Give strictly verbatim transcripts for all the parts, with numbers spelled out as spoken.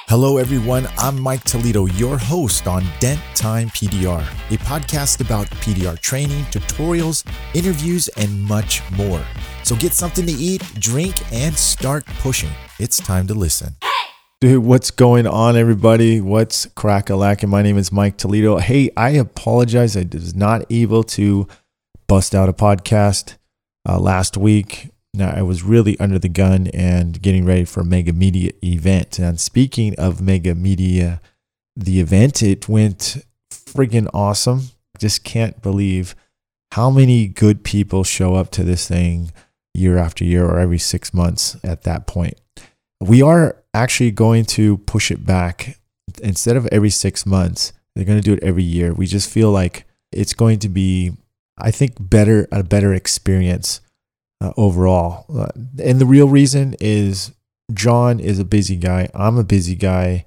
Hello, everyone. I'm Mike Toledo, your host on Dent Time P D R, a podcast about P D R training, tutorials, interviews, and much more. So get something to eat, drink, and start pushing. It's time to listen. Dude, what's going on, everybody? What's crack-a-lackin'? My name is Mike Toledo. Hey, I apologize. I was not able to bust out a podcast uh, last week. Now, I was really under the gun and getting ready for a Mega Media event. And speaking of Mega Media, the event, it went friggin' awesome. Just can't believe how many good people show up to this thing year after year or every six months at that point. We are actually going to push it back. Instead of every six months, they're going to do it every year. We just feel like it's going to be, I think, better, a better experience Uh, overall. Uh, and the real reason is John is a busy guy. I'm a busy guy.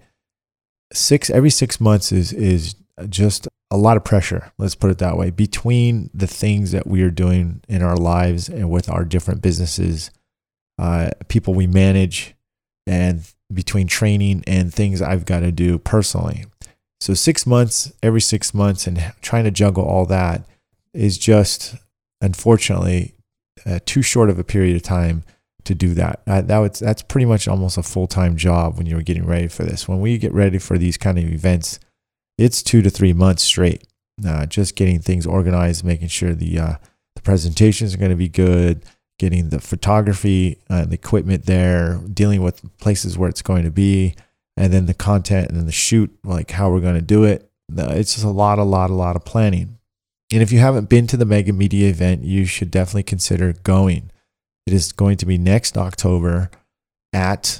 Six every six months is is just a lot of pressure. Let's put it that way. Between the things that we are doing in our lives and with our different businesses, uh, people we manage, and between training and things I've got to do personally. So six months, every six months, and trying to juggle all that is just, unfortunately, Uh, too short of a period of time to do that. Uh, that was, that's pretty much almost a full-time job when you're getting ready for this. When we get ready for these kind of events, it's two to three months straight. Uh, just getting things organized, making sure the uh, the presentations are going to be good, getting the photography and the equipment there, dealing with places where it's going to be, and then the content and then the shoot, like how we're going to do it. It's just a lot, a lot, a lot of planning. And if you haven't been to the Mega Media event, you should definitely consider going. It is going to be next October at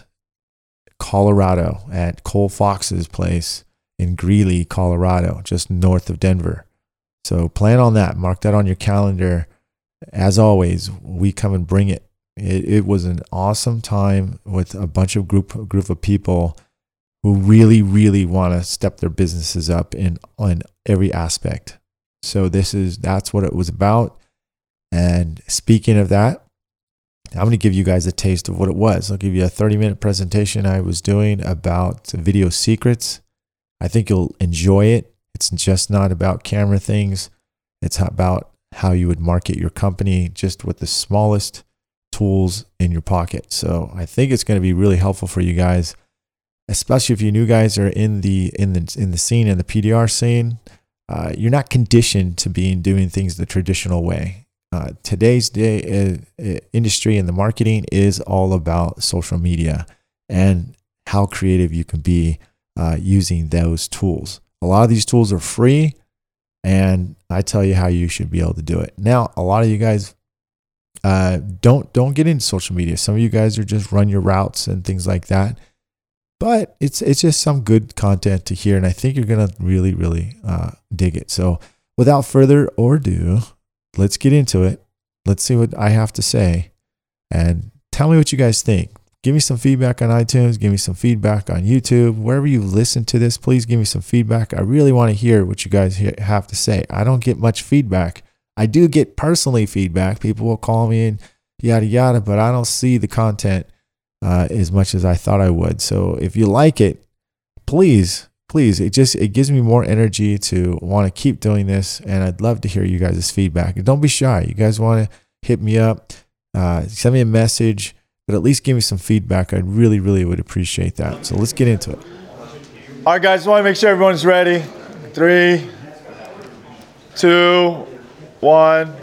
Colorado, at Cole Fox's place in Greeley, Colorado, just north of Denver. So plan on that. Mark that on your calendar. As always, we come and bring it. It, it was an awesome time with a bunch of group group of people who really, really want to step their businesses up in on every aspect. So this is, that's what it was about. And speaking of that, I'm going to give you guys a taste of what it was. I'll give you a thirty minute presentation I was doing about video secrets. I think you'll enjoy it. It's just not about camera things. It's about how you would market your company just with the smallest tools in your pocket. So I think it's going to be really helpful for you guys, especially if you new guys are in the, in the, in the scene, in the P D R scene. Uh, you're not conditioned to being doing things the traditional way. Uh, today's day uh, industry and the marketing is all about social media and how creative you can be uh, using those tools. A lot of these tools are free, and I tell you how you should be able to do it. Now, a lot of you guys uh, don't don't get into social media. Some of you guys are just run your routes and things like that. But it's it's just some good content to hear, and I think you're going to really, really uh, dig it. So without further ado, let's get into it. Let's see what I have to say, and tell me what you guys think. Give me some feedback on iTunes. Give me some feedback on YouTube. Wherever you listen to this, please give me some feedback. I really want to hear what you guys have to say. I don't get much feedback. I do get personally feedback. People will call me and yada, yada, but I don't see the content Uh, as much as I thought I would. So if you like it, please, please, it just, it gives me more energy to want to keep doing this. And I'd love to hear you guys' feedback. And don't be shy. You guys want to hit me up, uh, send me a message, but at least give me some feedback. I really, really would appreciate that. So let's get into it. All right, guys, I want to make sure everyone's ready. Three, two, one.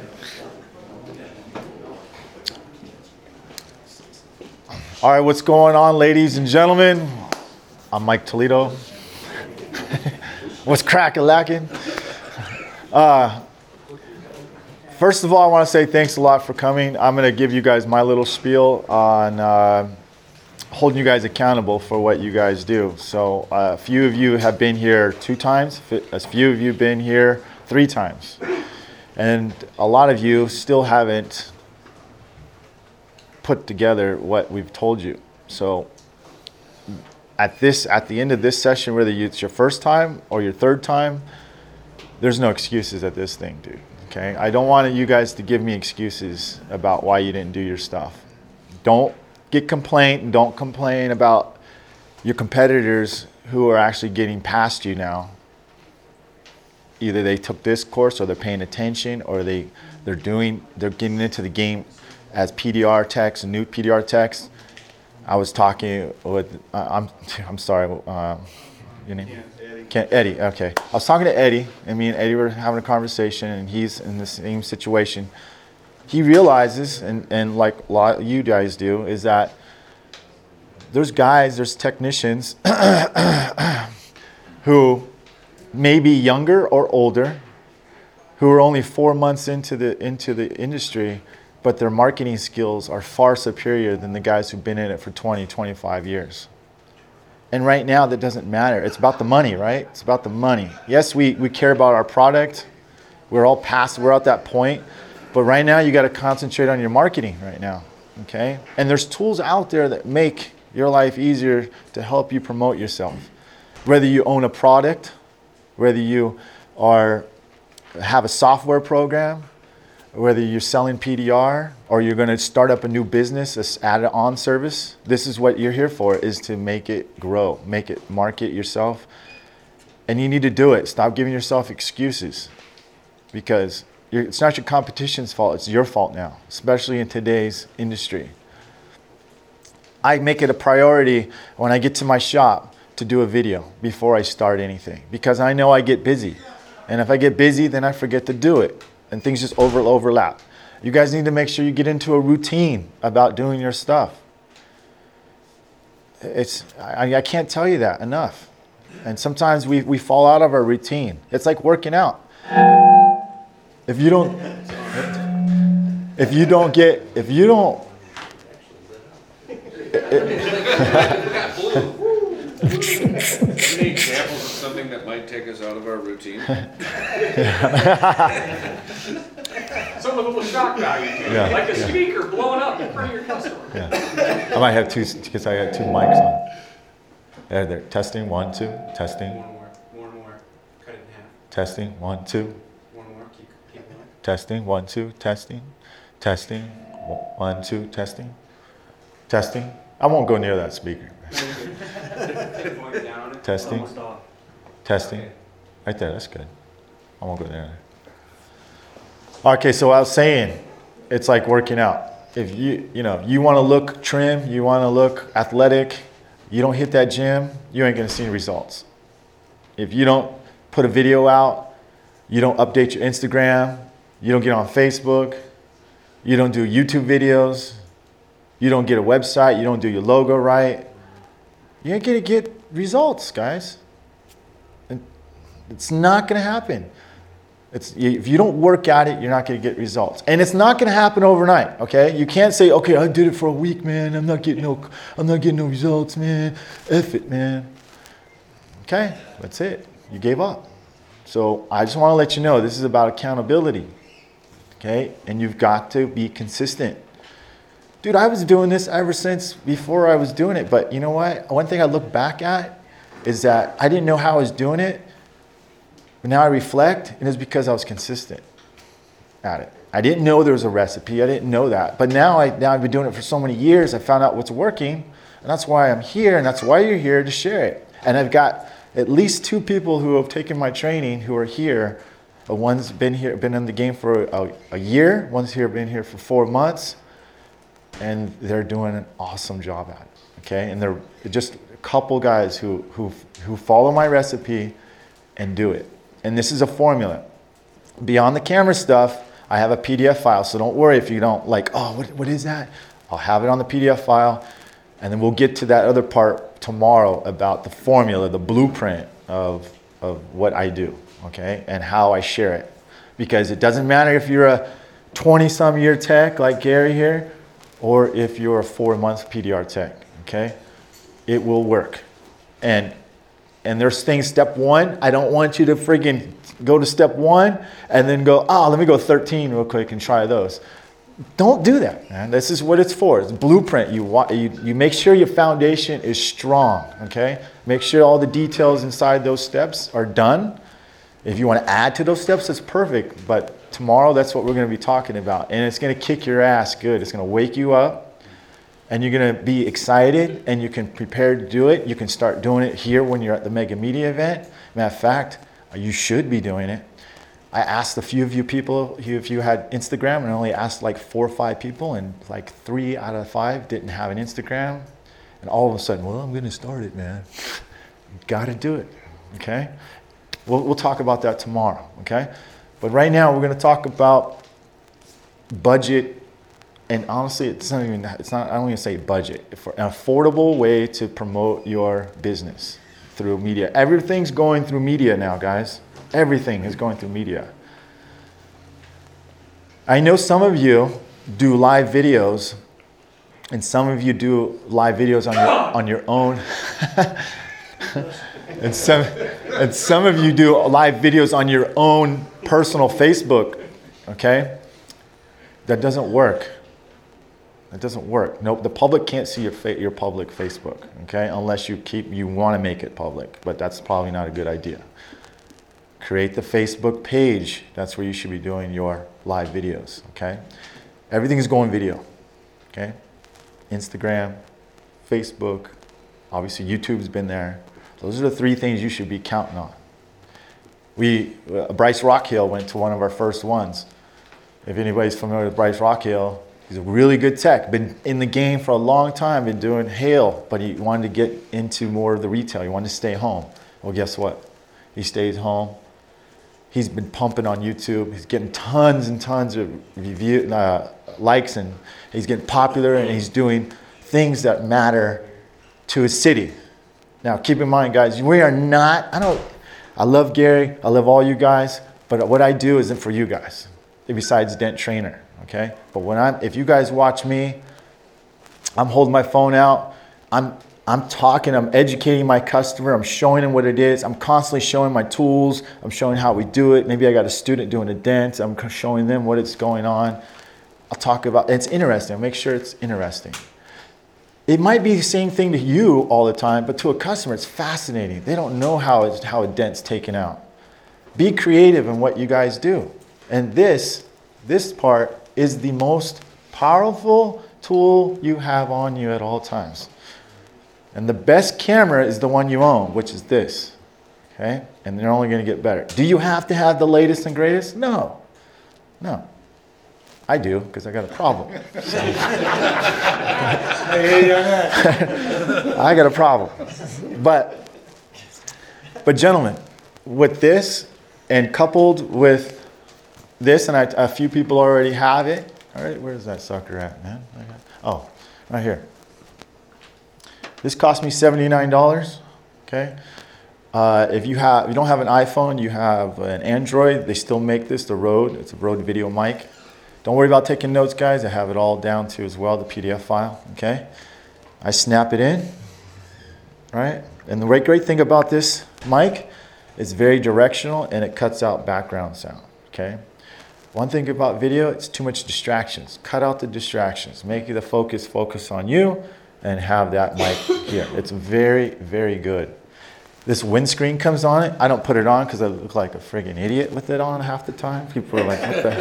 All right, what's going on, ladies and gentlemen? I'm Mike Toledo. What's crack-a-lackin'? Uh, first of all, I want to say thanks a lot for coming. I'm going to give you guys my little spiel on uh, holding you guys accountable for what you guys do. So uh, a few of you have been here two times. A few of you have been here three times. And a lot of you still haven't put together what we've told you. So at this, at the end of this session, whether it's your first time or your third time, there's no excuses at this thing, dude. Okay, I don't want you guys to give me excuses about why you didn't do your stuff. Don't get complaint and don't complain about your competitors who are actually getting past you now, either they took this course or they're paying attention or they, they're doing, they're getting into the game as P D R techs and new P D R techs. I was talking with, uh, I'm I'm sorry, uh, your name? Eddie. Ken, Eddie, okay. I was talking to Eddie, and me and Eddie were having a conversation, and he's in the same situation. He realizes, and, and like a lot of you guys do, is that there's guys, there's technicians who may be younger or older, who are only four months into the into the industry, but their marketing skills are far superior than the guys who've been in it for twenty, twenty-five years. And right now, that doesn't matter. It's about the money, right? It's about the money. Yes, we, we care about our product. We're all past, we're at that point. But right now, you got to concentrate on your marketing right now, okay? And there's tools out there that make your life easier to help you promote yourself. Whether you own a product, whether you are have a software program, whether you're selling P D R or you're going to start up a new business, this add-on service, this is what you're here for, is to make it grow, make it market yourself. And you need to do it. Stop giving yourself excuses, because you're, it's not your competition's fault, it's your fault now, especially in today's industry. I make it a priority when I get to my shop to do a video before I start anything, because I know I get busy. And if I get busy, then I forget to do it. And things just over overlap. You guys need to make sure you get into a routine about doing your stuff. It's I, I can't tell you that enough. And sometimes we, we fall out of our routine. It's like working out. If you don't if you don't get if you don't Any examples of something that might take us out of our routine? Some of them will shock value to you, Yeah, like a yeah. speaker blowing up in front of your customer. Yeah. I might have two, because I got two mics on. There, there. Testing, one, two. Testing, One more, one more, cut it in half. testing, one, two. One more, keep, keep going. Testing, one, two. Testing, testing, one, two. Testing, testing. I won't go near that speaker. Point it down on it. Testing. Almost off. Testing. Right there, that's good. I won't go there. Okay, so I was saying, it's like working out. If you, you know, you want to look trim, you want to look athletic, you don't hit that gym, you ain't going to see results. If you don't put a video out, you don't update your Instagram, you don't get on Facebook, you don't do YouTube videos, you don't get a website, you don't do your logo right, you ain't going to get results, guys. And it's not going to happen. It's, if you don't work at it, you're not going to get results. And it's not going to happen overnight, okay? You can't say, okay, I did it for a week, man. I'm not getting no, I'm not getting no results, man. F it, man. Okay, that's it. You gave up. So I just want to let you know, this is about accountability, okay? And you've got to be consistent. Dude, I was doing this ever since before I was doing it. But you know what? One thing I look back at is that I didn't know how I was doing it. But now I reflect, and it's because I was consistent at it. I didn't know there was a recipe. I didn't know that. But now, I, now I've been doing it for so many years. I found out what's working. And that's why I'm here, and that's why you're here, to share it. And I've got at least two people who have taken my training who are here. One's been here, been in the game for a, a year. One's here, been here for four months. And they're doing an awesome job at it. Okay? And they're just a couple guys who, who, who follow my recipe and do it. And this is a formula. Beyond the camera stuff, I have a P D F file. So don't worry if you don't like, oh, what, what is that? I'll have it on the P D F file. And then we'll get to that other part tomorrow about the formula, the blueprint of, of what I do, okay? And how I share it. Because it doesn't matter if you're a twenty-some year tech like Gary here, or if you're a four-month P D R tech, okay? It will work. And And there's things, step one, I don't want you to friggin' go to step one and then go, oh, let me go thirteen real quick and try those. Don't do that, man. This is what it's for. It's blueprint. You, want, you, you make sure your foundation is strong, okay? Make sure all the details inside those steps are done. If you want to add to those steps, that's perfect. But tomorrow, that's what we're going to be talking about. And it's going to kick your ass good. It's going to wake you up. and you're going to be excited and you can prepare to do it. You can start doing it here when you're at the Mega Media event. Matter of fact, you should be doing it. I asked a few of you people if you had Instagram, and I only asked like four or five people, and like three out of five didn't have an Instagram. And all of a sudden, well, I'm going to start it, man. You got to do it, okay? We'll, we'll talk about that tomorrow, okay? But right now, we're going to talk about budget. And honestly, it's not even, it's not, I don't even say budget. For an affordable way to promote your business through media. Everything's going through media now, guys. Everything is going through media. I know some of you do live videos, and some of you do live videos on your, on your own. and, some, and some of you do live videos on your own personal Facebook, okay? That doesn't work. It doesn't work. Nope, the public can't see your fa- your public Facebook, okay? Unless you keep you want to make it public, but that's probably not a good idea. Create the Facebook page. That's where you should be doing your live videos, okay? Everything is going video, okay? Instagram, Facebook, obviously YouTube's been there. Those are the three things you should be counting on. We, uh, Bryce Rockhill went to one of our first ones. If anybody's familiar with Bryce Rockhill, he's a really good tech, been in the game for a long time, been doing hail, but he wanted to get into more of the retail. He wanted to stay home. Well, guess what? He stays home. He's been pumping on YouTube. He's getting tons and tons of review, uh, likes, and he's getting popular, and he's doing things that matter to his city. Now, keep in mind, guys, we are not, I don't, I love Gary, I love all you guys, but what I do isn't for you guys, besides Dent Trainer. Okay, but when I'm, if you guys watch me, I'm holding my phone out. I'm, I'm talking. I'm educating my customer. I'm showing them what it is. I'm constantly showing my tools. I'm showing how we do it. Maybe I got a student doing a dent. I'm showing them what is going on. I'll talk about. It's interesting. I'll make sure it's interesting. It might be the same thing to you all the time, but to a customer, it's fascinating. They don't know how it's, how a dent's taken out. Be creative in what you guys do, and this, this part. Is the most powerful tool you have on you at all times. And the best camera is the one you own, which is this. Okay? And they're only going to get better. Do you have to have the latest and greatest? No. No. I do, because I got a problem. So. I got a problem. But, but gentlemen, with this, and coupled with this, and I, a few people already have it. All right, where's that sucker at, man? Oh, right here. This cost me seventy-nine dollars. Okay. Uh, if you have, if you don't have an iPhone, you have an Android. They still make this, the Rode. It's a Rode video mic. Don't worry about taking notes, guys. I have it all down to as well, the P D F file. Okay. I snap it in. Right. And the great, great thing about this mic, it's very directional and it cuts out background sound. Okay. One thing about video, it's too much distractions. Cut out the distractions. Make the focus focus on you and have that mic here. It's very, very good. This windscreen comes on it. I don't put it on because I look like a friggin' idiot with it on half the time. People are like, what the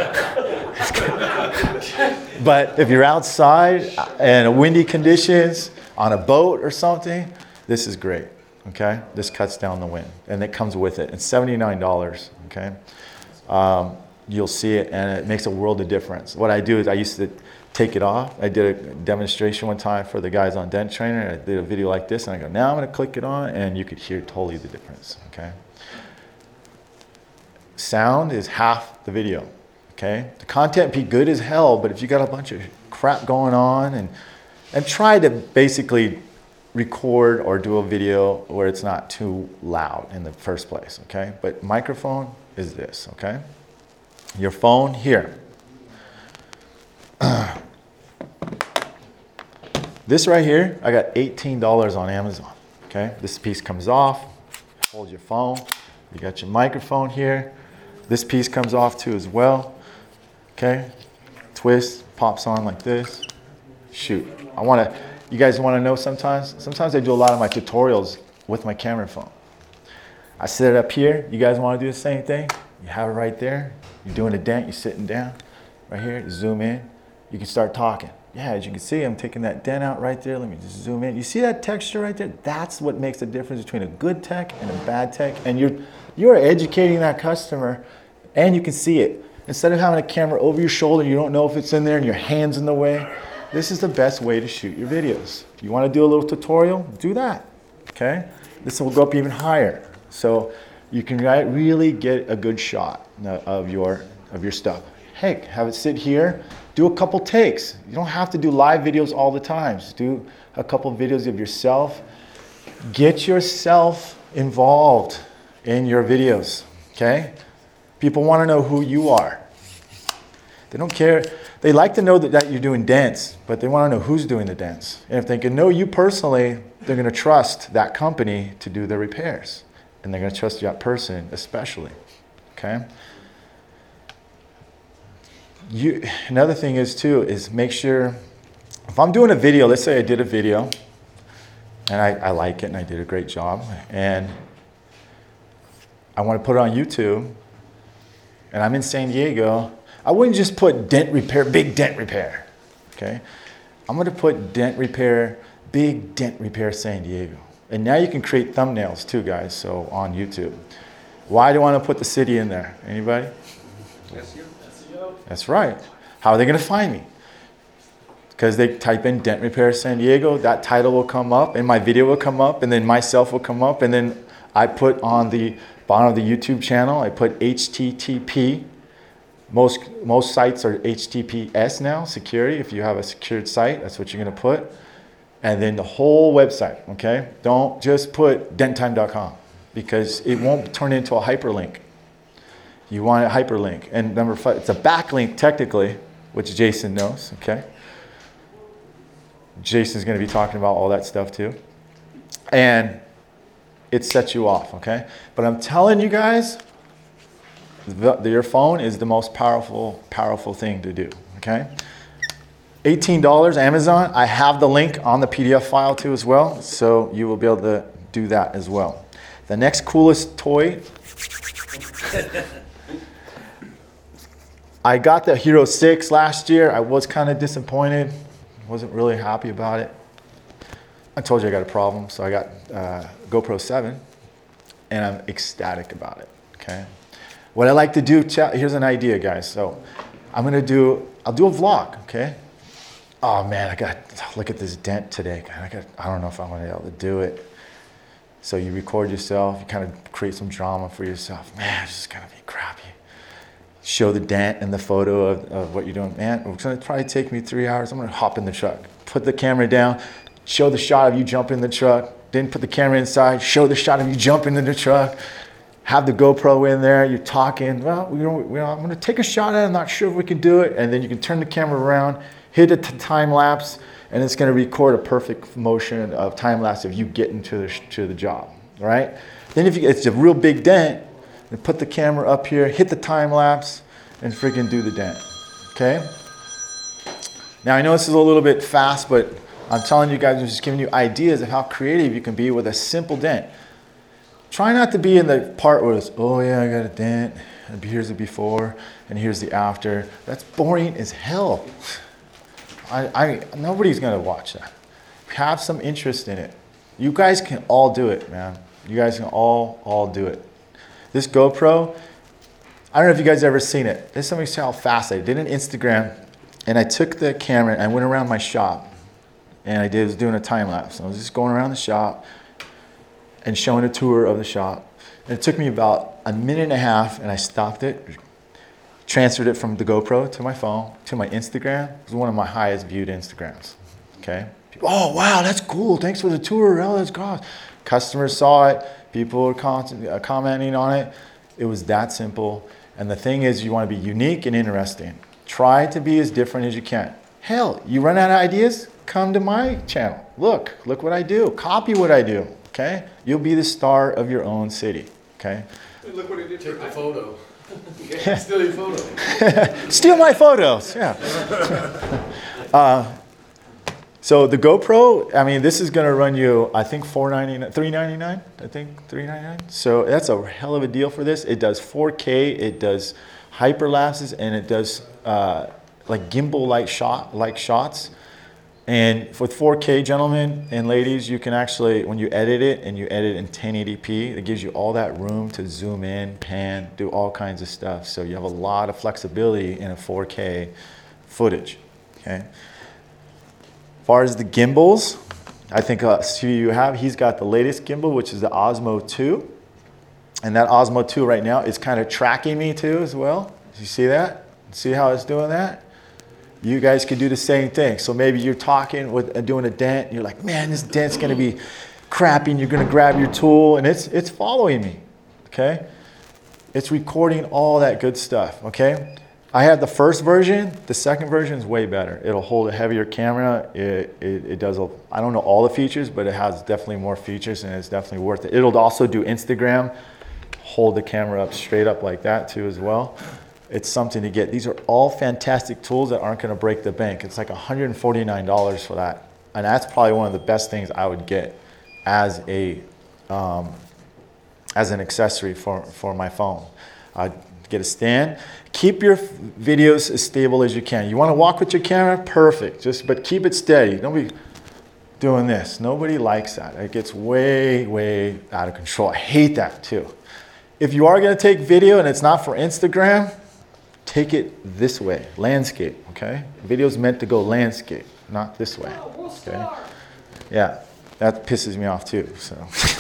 hell? But if you're outside in windy conditions, on a boat or something, this is great, okay? This cuts down the wind, and it comes with it. It's seventy-nine dollars, okay? Um, you'll see it, and it makes a world of difference. What I do is I used to take it off. I did a demonstration one time for the guys on Dent Trainer. I did a video like this, and I go, now I'm going to click it on, and you could hear totally the difference, okay? Sound is half the video, okay? The content be good as hell, but if you got a bunch of crap going on, and and try to basically record or do a video where it's not too loud in the first place, okay? But microphone is this, okay? Your phone here. This right here, I got eighteen dollars on Amazon, okay? This piece comes off, hold your phone. You got your microphone here. This piece comes off too as well, okay? Twist, pops on like this. Shoot, I wanna, you guys wanna know sometimes? Sometimes I do a lot of my tutorials with my camera phone. I set it up here. You guys wanna do the same thing? You have it right there. You're doing a dent, you're sitting down. Right here, zoom in. You can start talking. Yeah, as you can see, I'm taking that dent out right there. Let me just zoom in. You see that texture right there? That's what makes the difference between a good tech and a bad tech. And you're, you're educating that customer, and you can see it. Instead of having a camera over your shoulder, you don't know if it's in there and your hand's in the way. This is the best way to shoot your videos. If you want to do a little tutorial, do that, okay? This will go up even higher. So you can really get a good shot of your, of your stuff. Hey, have it sit here. Do a couple takes. You don't have to do live videos all the time. Just do a couple videos of yourself. Get yourself involved in your videos, okay? People want to know who you are. They don't care. They like to know that, that you're doing dents, but they want to know who's doing the dents. And if they can know you personally, they're going to trust that company to do their repairs. And they're going to trust that person especially, okay? You, another thing is too, is make sure, if I'm doing a video, let's say I did a video, and I, I like it and I did a great job, and I want to put it on YouTube, and I'm in San Diego, I wouldn't just put dent repair, big dent repair, okay? I'm going to put dent repair, big dent repair San Diego. And now you can create thumbnails too, guys, so on YouTube. Why do I want to put the city in there? Anybody? Yes, you. That's right. How are they going to find me? Because they type in dent repair San Diego, that title will come up, and my video will come up, and then myself will come up, and then I put on the bottom of the YouTube channel, I put H T T P. Most, most sites are H T T P S now, security. If you have a secured site, that's what you're going to put. And then the whole website, okay? Don't just put dent time dot com, because it won't turn into a hyperlink. You want a hyperlink. And number five, it's a backlink technically, which Jason knows, okay? Jason's going to be talking about all that stuff too. And it sets you off, okay? But I'm telling you guys, the, the, your phone is the most powerful, powerful thing to do, okay? eighteen dollars, Amazon. I have the link on the P D F file too as well, so you will be able to do that as well. The next coolest toy, I got the Hero six last year. I was kind of disappointed. Wasn't really happy about it. I told you I got a problem, so I got uh, GoPro seven, and I'm ecstatic about it, okay? What I like to do, here's an idea, guys. So I'm gonna do, I'll do a vlog, okay? Oh man, I got, look at this dent today. I got, I don't know if I'm gonna be able to do it. So you record yourself, you kind of create some drama for yourself. Man, it's just gonna be crappy. Show the dent and the photo of, of what you're doing. Man, it's gonna probably take me three hours. I'm gonna hop in the truck, put the camera down, show the shot of you jump in the truck, then put the camera inside, show the shot of you jump into the truck, have the GoPro in there, you're talking, well, we don't, we don't, I'm gonna take a shot at it, I'm not sure if we can do it, and then you can turn the camera around, hit a t- time lapse, and it's gonna record a perfect motion of time lapse of you getting to the, to the job, all right? Then if you, it's a real big dent, then put the camera up here, hit the time lapse, and freaking do the dent, okay? Now I know this is a little bit fast, but I'm telling you guys, I'm just giving you ideas of how creative you can be with a simple dent. Try not to be in the part where it's, oh yeah, I got a dent, and here's the before, and here's the after. That's boring as hell. I, I, nobody's gonna watch that. Have some interest in it. You guys can all do it, man. You guys can all, all do it. This GoPro, I don't know if you guys ever seen it. This is something, see how fast I did an Instagram, and I took the camera and I went around my shop, and I did was doing a time lapse. I was just going around the shop and showing a tour of the shop. And it took me about a minute and a half, and I stopped it, transferred it from the GoPro to my phone, to my Instagram. It was one of my highest viewed Instagrams, okay? People, oh, wow, that's cool. Thanks for the tour. Oh, that's awesome. Customers saw it. People were con- uh, commenting on it. It was that simple. And the thing is, you want to be unique and interesting. Try to be as different as you can. Hell, you run out of ideas? Come to my channel. Look, look what I do. Copy what I do, okay? You'll be the star of your own city, okay? Hey, look what he did. Take the photo. Steal your photo. Steal my photos, yeah. uh, so the GoPro, I mean, this is gonna run you, I think four ninety-nine, three ninety-nine, I think three ninety-nine. So that's a hell of a deal for this. It does four K, it does hyperlapses, and it does uh, like gimbal-like shot, like shots. And with four K, gentlemen and ladies, you can actually, when you edit it and you edit in ten eighty p, it gives you all that room to zoom in, pan, do all kinds of stuff. So you have a lot of flexibility in a four K footage, okay? As far as the gimbals, I think uh, see you have, he's got the latest gimbal, which is the Osmo two. And that Osmo two right now is kind of tracking me too as well. You see that? See how it's doing that? You guys could do the same thing. So maybe you're talking with uh, doing a dent, and you're like, man, this dent's gonna be crappy, and you're gonna grab your tool, and it's it's following me, okay? It's recording all that good stuff, okay? I have the first version. The second version is way better. It'll hold a heavier camera. It, it, it does, a, I don't know all the features, but it has definitely more features, and it's definitely worth it. It'll also do Instagram, hold the camera up straight up like that too as well. It's something to get. These are all fantastic tools that aren't going to break the bank. It's like one hundred forty-nine dollars for that. And that's probably one of the best things I would get as a um, as an accessory for, for my phone. Uh, get a stand. Keep your videos as stable as you can. You want to walk with your camera? Perfect. Just but keep it steady. Don't be doing this. Nobody likes that. It gets way, way out of control. I hate that too. If you are going to take video and it's not for Instagram, take it this way, landscape, okay? Video's meant to go landscape, not this way, okay? Yeah, that pisses me off too, so.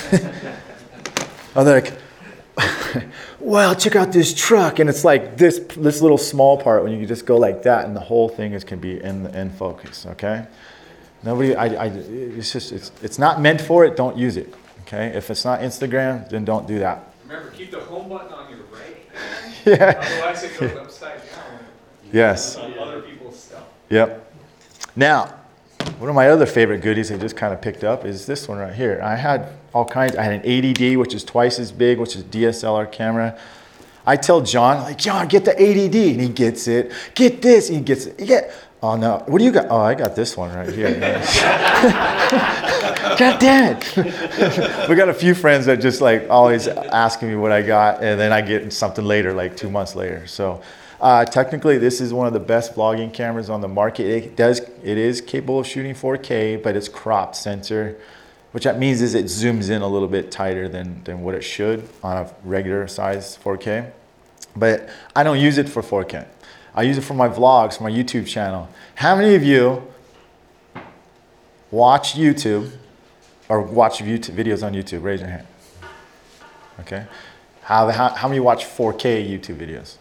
Oh, they're like, well, check out this truck, and it's like this this little small part when you can just go like that, and the whole thing is can be in in focus, okay? Nobody, I, I, it's just, it's it's not meant for it. Don't use it, okay? If it's not Instagram, then don't do that. Remember, keep the home button on your right. Yeah. Otherwise, it goes upside down. Yes. On other people's stuff. Yep. Now, one of my other favorite goodies I just kind of picked up is this one right here. I had all kinds. I had an eighty D, which is twice as big, which is D S L R camera. I tell John, like, John, get the eighty D, and he gets it. Get this, and he gets it. You get, oh no, what do you got? Oh, I got this one right here. God damn it. We got a few friends that just like always asking me what I got, and then I get something later, like two months later. So uh, technically, this is one of the best vlogging cameras on the market. It does, it is capable of shooting four K, but it's cropped sensor, which that means is it zooms in a little bit tighter than, than what it should on a regular size four K. But I don't use it for four K. I use it for my vlogs, for my YouTube channel. How many of you watch YouTube or watch YouTube videos on YouTube? Raise your hand. Okay. How, how, how many watch four K YouTube videos?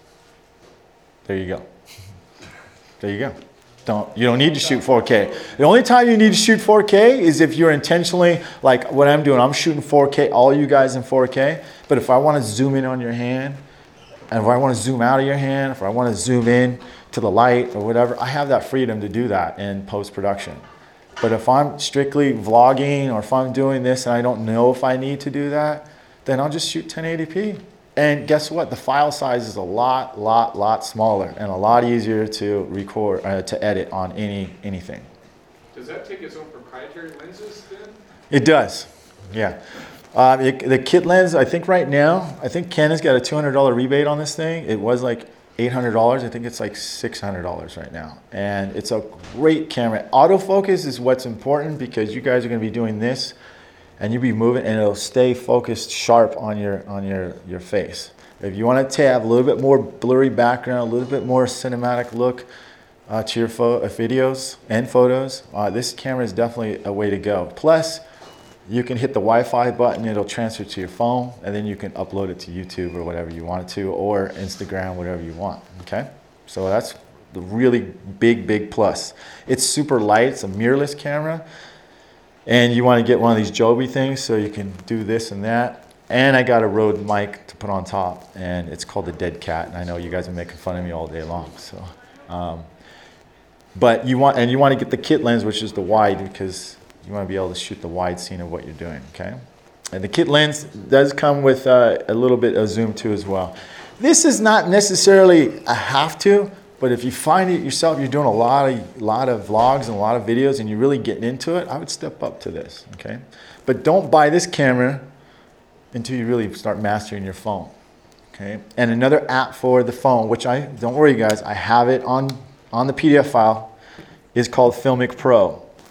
There you go. There you go. Don't, you don't need to shoot four K. The only time you need to shoot four K is if you're intentionally, like what I'm doing, I'm shooting four K, all you guys in four K. But if I want to zoom in on your hand, and if I want to zoom out of your hand, if I want to zoom in to the light or whatever, I have that freedom to do that in post-production. But if I'm strictly vlogging or if I'm doing this and I don't know if I need to do that, then I'll just shoot ten eighty p. And guess what? The file size is a lot, lot, lot smaller and a lot easier to record, uh, to edit on any anything. Does that take its own proprietary lenses then? It does, yeah. Uh, it, the kit lens, I think right now, I think Ken has got a two hundred dollar rebate on this thing. It was like eight hundred dollars. I think it's like six hundred dollars right now. And it's a great camera. Autofocus is what's important because you guys are going to be doing this and you'll be moving and it'll stay focused sharp on your, on your, your face. If you want to have a little bit more blurry background, a little bit more cinematic look uh, to your pho- uh, videos and photos, uh, this camera is definitely a way to go. Plus, you can hit the Wi-Fi button, it'll transfer to your phone, and then you can upload it to YouTube or whatever you want it to, or Instagram, whatever you want, okay? So that's the really big, big plus. It's super light, it's a mirrorless camera, and you want to get one of these Joby things so you can do this and that. And I got a Rode mic to put on top, and it's called the Dead Cat, and I know you guys are making fun of me all day long, so. Um, but you want, and you want to get the kit lens, which is the wide, because you want to be able to shoot the wide scene of what you're doing, okay? And the kit lens does come with uh, a little bit of zoom too as well. This is not necessarily a have to, but if you find it yourself, you're doing a lot of, lot of vlogs and a lot of videos and you're really getting into it, I would step up to this, okay? But don't buy this camera until you really start mastering your phone, okay? And another app for the phone, which I, don't worry guys, I have it on, on the P D F file, is called Filmic Pro.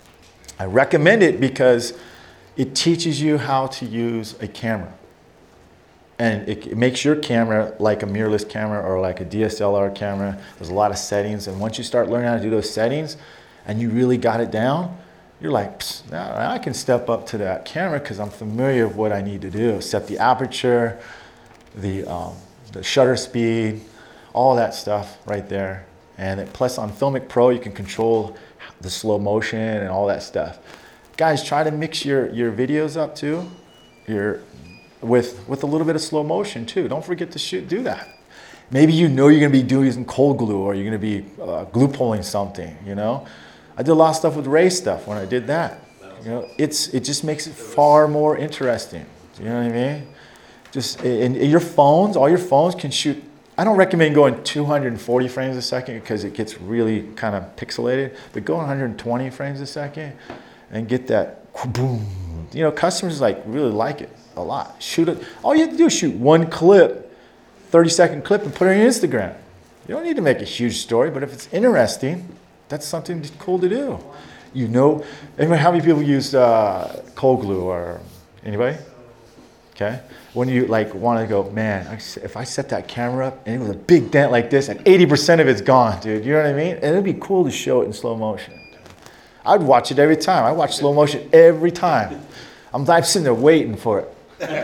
I recommend it because it teaches you how to use a camera. And it, it makes your camera like a mirrorless camera or like a D S L R camera. There's a lot of settings. And once you start learning how to do those settings and you really got it down, you're like, now I can step up to that camera because I'm familiar with what I need to do. Set the aperture, the, um, the shutter speed, all that stuff right there. And it, plus on Filmic Pro, you can control the slow motion and all that stuff. Guys, try to mix your, your videos up too, your, with, with a little bit of slow motion too. Don't forget to shoot, do that. Maybe you know you're gonna be doing some cold glue or you're gonna be uh, glue pulling something, you know? I did a lot of stuff with Ray stuff when I did that. You know, it's, it just makes it far more interesting. You know what I mean? Just, and your phones, all your phones can shoot. I don't recommend going two hundred forty frames a second because it gets really kind of pixelated, but go one hundred twenty frames a second and get that boom. You know, customers like really like it a lot. Shoot it. All you have to do is shoot one clip, thirty second clip and put it on your Instagram. You don't need to make a huge story, but if it's interesting, that's something cool to do. You know, anybody, how many people use uh, cold glue or anybody? Okay. When you like want to go, man, if I set that camera up and it was a big dent like this and eighty percent of it's gone, dude, you know what I mean? And it'd be cool to show it in slow motion. I'd watch it every time. I watch slow motion every time. I'm, I'm sitting there waiting for it.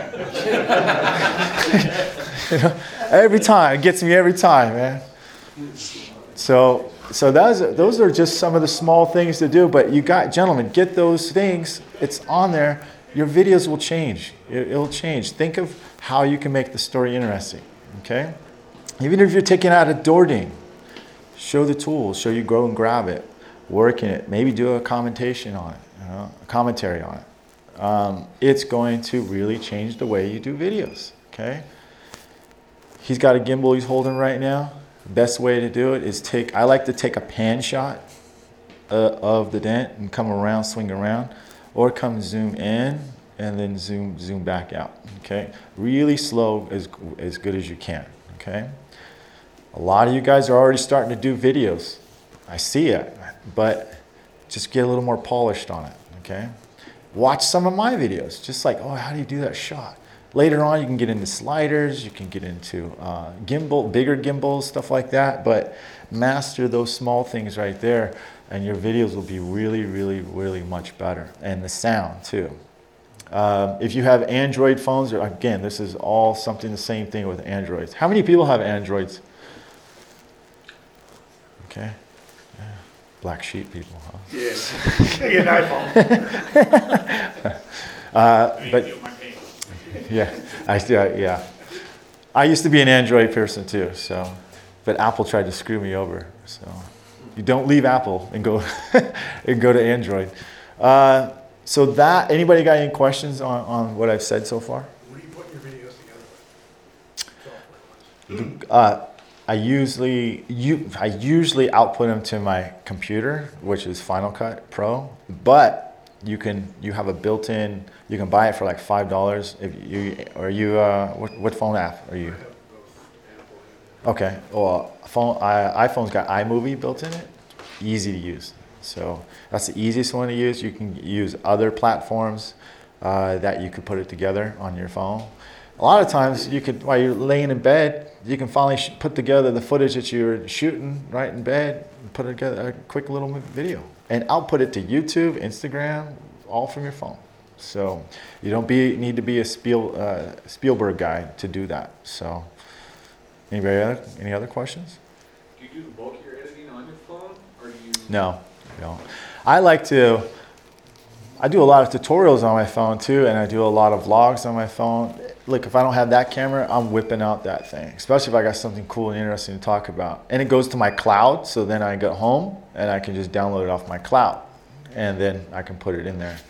You know, every time, it gets me every time, man. So, so those are, those are just some of the small things to do. But you got, gentlemen, get those things. It's on there. Your videos will change. It, it'll change. Think of how you can make the story interesting. Okay. Even if you're taking out a door ding, show the tools. Show you go and grab it, work in it. Maybe do a commentation on it. You know, a commentary on it. Um, it's going to really change the way you do videos. Okay. He's got a gimbal he's holding right now. Best way to do it is take, I like to take a pan shot uh, of the dent and come around, swing around, or come zoom in and then zoom zoom back out, okay? Really slow, as, as good as you can, okay? A lot of you guys are already starting to do videos. I see it, but just get a little more polished on it, okay? Watch some of my videos, just like, oh, how do you do that shot? Later on, you can get into sliders, you can get into uh, gimbal, bigger gimbals, stuff like that, but master those small things right there, and your videos will be really, really, really much better. And the sound, too. Um, if you have Android phones, or again, this is all something the same thing with Androids. How many people have Androids? Okay. Yeah. Black sheep people, huh? Yes. I get an iPhone. uh, but yeah, I still, yeah. I used to be an Android person too, so, but Apple tried to screw me over. So, you don't leave Apple and go and go to Android. Uh, so that, anybody got any questions on, on what I've said so far? What do you put your videos together with? Uh, I usually you I usually output them to my computer, which is Final Cut Pro. But you can you have a built-in. You can buy it for like five dollars. If you are you uh, what, what phone app are you? Okay. Well, phone I, iPhone's got iMovie built in it. Easy to use. So that's the easiest one to use. You can use other platforms uh, that you could put it together on your phone. A lot of times, you could, while you're laying in bed, you can finally sh- put together the footage that you're shooting right in bed, and put together a quick little video, and output it to YouTube, Instagram, all from your phone. So you don't be need to be a Spiel, uh, Spielberg guy to do that. So, anybody other, any other questions? Do you do the bulk of your editing on your phone, or do you? No, no. I like to. I do a lot of tutorials on my phone too, and I do a lot of vlogs on my phone. Look, if I don't have that camera, I'm whipping out that thing, especially if I got something cool and interesting to talk about. And it goes to my cloud, so then I get home and I can just download it off my cloud, and then I can put it in there.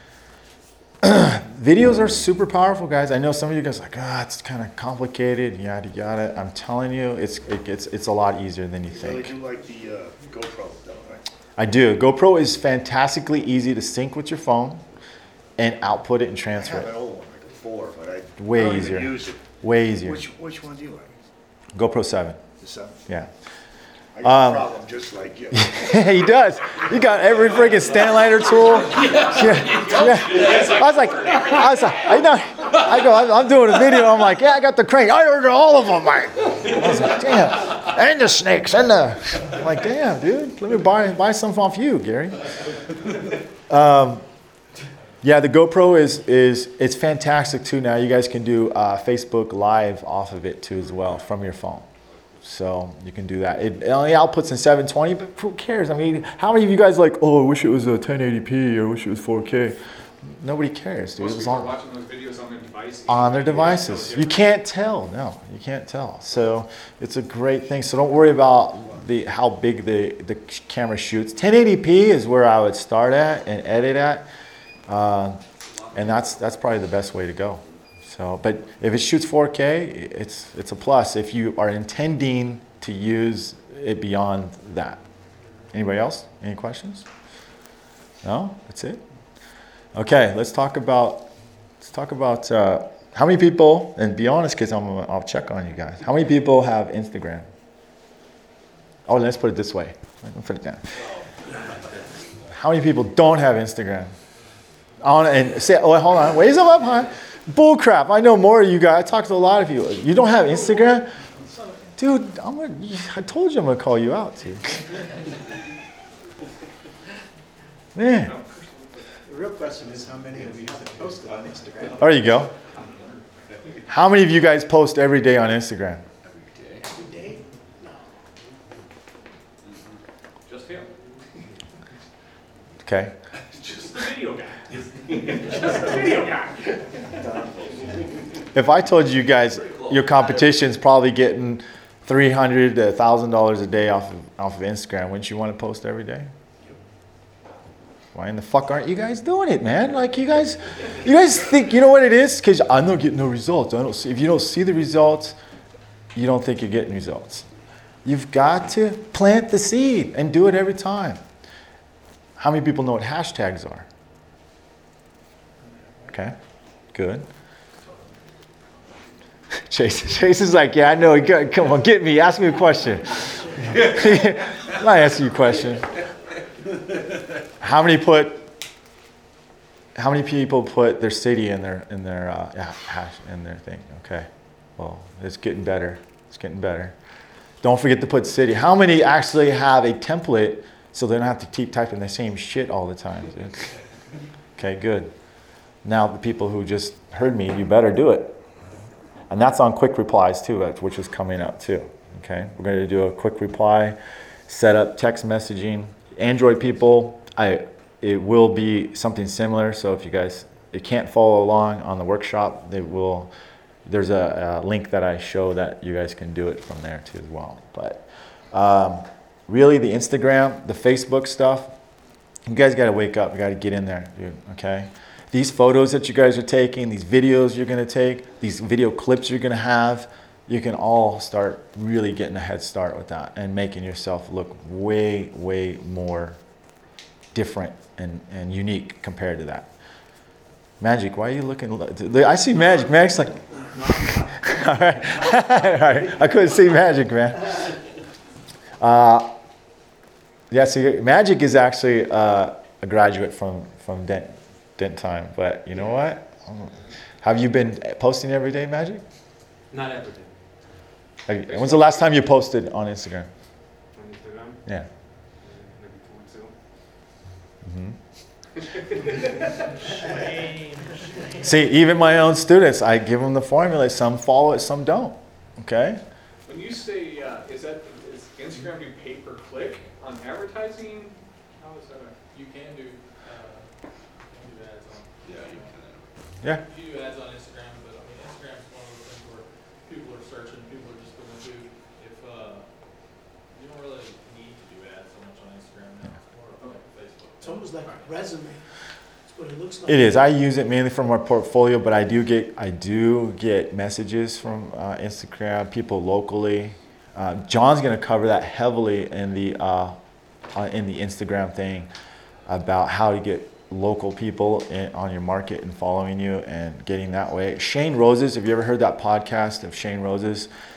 Videos are super powerful, guys. I know some of you guys are like, ah, oh, it's kind of complicated, yada yada. I'm telling you, it's it gets it's a lot easier than you think. So they do like the uh, GoPro, though, right? I do. GoPro is fantastically easy to sync with your phone and output it and transfer I have it. an old one, like a four, but I Way don't easier. even use it. Way easier. Which which one do you like? GoPro seven. The seven. Yeah. I got Um, a problem just like you. He does. You got every freaking Stanlighter tool. Yeah, yeah. I was like, I was like, I know. I go, I'm I'm doing a video. I'm like, yeah, I got the crane. I ordered all of them, Mike. I was like, damn, and the snakes, and the. I'm like, damn, dude, let me buy buy some off you, Gary. Um, yeah, the GoPro is is it's fantastic too. Now you guys can do uh, Facebook Live off of it too as well from your phone. So you can do that. It, it only outputs in seven twenty, but who cares? I mean, how many of you guys like, oh, I wish it was a ten eighty p or I wish it was four K? Nobody cares, dude. Most As people are long, watching those videos on their devices. on their devices. You can't tell. No, you can't tell. So it's a great thing. So don't worry about the how big the, the camera shoots. ten eighty p is where I would start at and edit at. Uh, and that's that's probably the best way to go. So, but if it shoots four K, it's it's a plus if you are intending to use it beyond that. Anybody else? Any questions? No? That's it? Okay, let's talk about let's talk about uh, how many people, and be honest, because I'm I'll check on you guys. How many people have Instagram? Oh, let's put it this way. Let me put it down. How many people don't have Instagram? On and say, oh, hold on, wait up, huh? Bull crap. I know more of you guys. I talked to a lot of you. You don't have Instagram? Dude, I'm gonna, I told you I'm going to call you out, dude. Man. The real question is how many of you have posted on Instagram? There you go. How many of you guys post every day on Instagram? Every day? No. Just him. Okay. Just the video guy. Just the video guy. If I told you guys your competition's probably getting three hundred dollars to one thousand dollars a day off of, off of Instagram, wouldn't you want to post every day? Why in the fuck aren't you guys doing it, man? Like you guys, you guys think, you know what it is? Because I'm not getting no results. I don't see, if you don't see the results, you don't think you're getting results. You've got to plant the seed and do it every time. How many people know what hashtags are? Okay, good. Chase, Chase is like, yeah, I know. Come on, get me. Ask me a question. I'm not asking you a question. How many put? How many people put their city in their in their uh, yeah, hash in their thing? Okay, well, it's getting better. It's getting better. Don't forget to put city. How many actually have a template so they don't have to keep typing the same shit all the time? Dude? Okay, good. Now the people who just heard me, you better do it. And that's on quick replies too, which is coming up too. Okay, we're going to do a quick reply, set up text messaging. Android people, I it will be something similar. So if you guys you can't follow along on the workshop, they will. There's a, a link that I show that you guys can do it from there too as well. But um, really, the Instagram, the Facebook stuff, you guys got to wake up. You got to get in there, dude. Okay. These photos that you guys are taking, these videos you're going to take, these video clips you're going to have, you can all start really getting a head start with that and making yourself look way, way more different and, and unique compared to that. Magic, why are you looking? I see Magic. Magic's like, all right. All right. I couldn't see Magic, man. Uh, yeah, see, Magic is actually uh, a graduate from, from Dent. Didn't time, but you know what? Have you been posting every day, Magic? Not every day. Have you, when's the last time you posted on Instagram? On Instagram? Yeah. Maybe two weeks ago. Mm-hmm. See, even my own students, I give them the formula. Some follow it, some don't. Okay. When you say, uh, is that is Instagram do pay per click on advertising? How is that? You can do, uh, you can do ads on. Yeah, you can. Yeah. You do ads on Instagram, but I mean, Instagram's one of those things where people are searching, people are just going to do, if, uh, you don't really need to do ads so much on Instagram now, it's more like Facebook. It's almost like a resume. That's what it looks like. It is. I use it mainly for my portfolio, but I do get I do get messages from uh, Instagram, people locally. Uh, John's going to cover that heavily in the uh, uh, in the Instagram thing about how to get local people in, on your market and following you and getting that way. Shane Roses, have you ever heard that podcast of Shane Roses?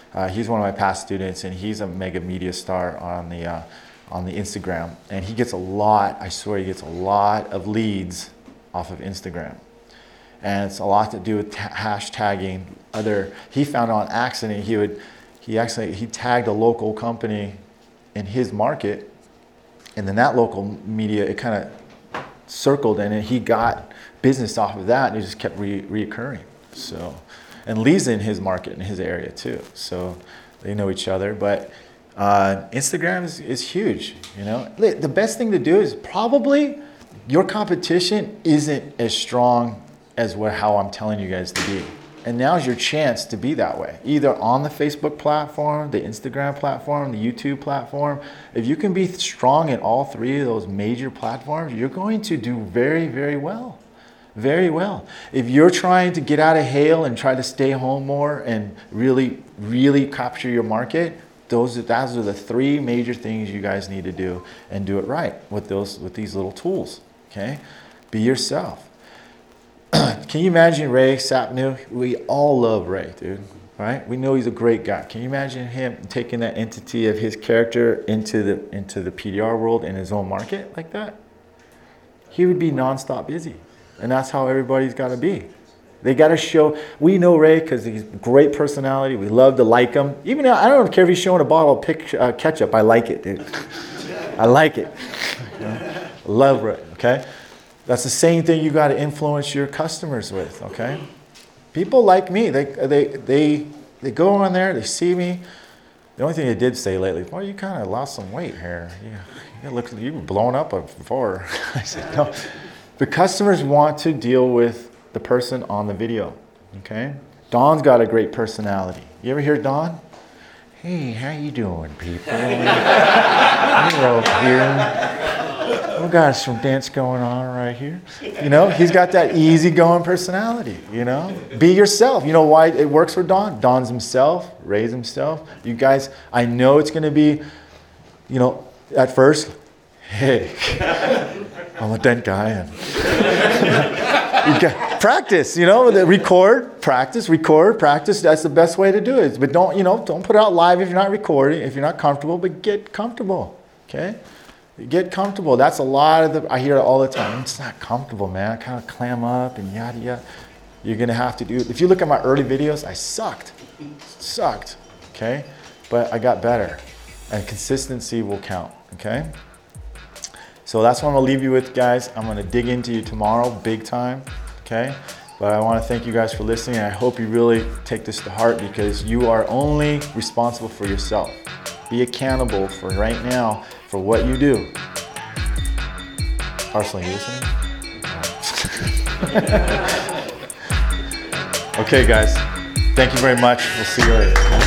Uh, he's one of my past students, and he's a mega media star on the uh, on the Instagram. And he gets a lot, I swear he gets a lot of leads off of Instagram. And it's a lot to do with ta- hashtagging other, he found on accident, he would, he actually, he tagged a local company in his market, and then that local media, it kind of circled, and he got business off of that, and it just kept re- reoccurring. So, and Lee's in his market, in his area too. So they know each other, but uh, Instagram is, is huge, you know. The best thing to do is probably your competition isn't as strong as what, how I'm telling you guys to be. And now's your chance to be that way, either on the Facebook platform, the Instagram platform, the YouTube platform. If you can be strong in all three of those major platforms, you're going to do very, very well. Very well. If you're trying to get out of hail and try to stay home more and really, really capture your market, those, those are the three major things you guys need to do, and do it right with those, with these little tools. Okay? Be yourself. Can you imagine Ray Sapnew? We all love Ray, dude. Right? We know he's a great guy. Can you imagine him taking that entity of his character into the into the P D R world in his own market like that? He would be nonstop busy. And that's how everybody's got to be. They got to show. We know Ray because he's a great personality. We love to like him. Even though, I don't care if he's showing a bottle of pic, uh, ketchup. I like it, dude. I like it. You know? Love Ray, okay? That's the same thing you got to influence your customers with, okay? People like me. They they they they go on there. They see me. The only thing they did say lately, well, you kind of lost some weight here. You, you look, you were blown up before. I said, no. The customers want to deal with the person on the video, okay? Don's got a great personality. You ever hear Don? Hey, how you doing, people? We're over here. We got some dance going on right here. You know, he's got that easygoing personality, you know? Be yourself. You know why it works for Don? Don's himself, Ray's himself. You guys, I know it's going to be, you know, at first, hey, I'm a dent guy. And you got, practice, you know, record, practice, record, practice. That's the best way to do it. But don't, you know, don't put it out live if you're not recording, if you're not comfortable, but get comfortable, okay? Get comfortable. That's a lot of the, I hear it all the time. It's not comfortable, man. I kind of clam up and yada, yada. You're going to have to do it. If you look at my early videos, I sucked. Sucked, okay? But I got better. And consistency will count, okay? So that's what I'm going to leave you with, guys. I'm going to dig into you tomorrow, big time, okay? But I want to thank you guys for listening. And I hope you really take this to heart, because you are only responsible for yourself. Be accountable for right now for what you do. Arsenal, you listening? Okay, guys. Thank you very much. We'll see you later.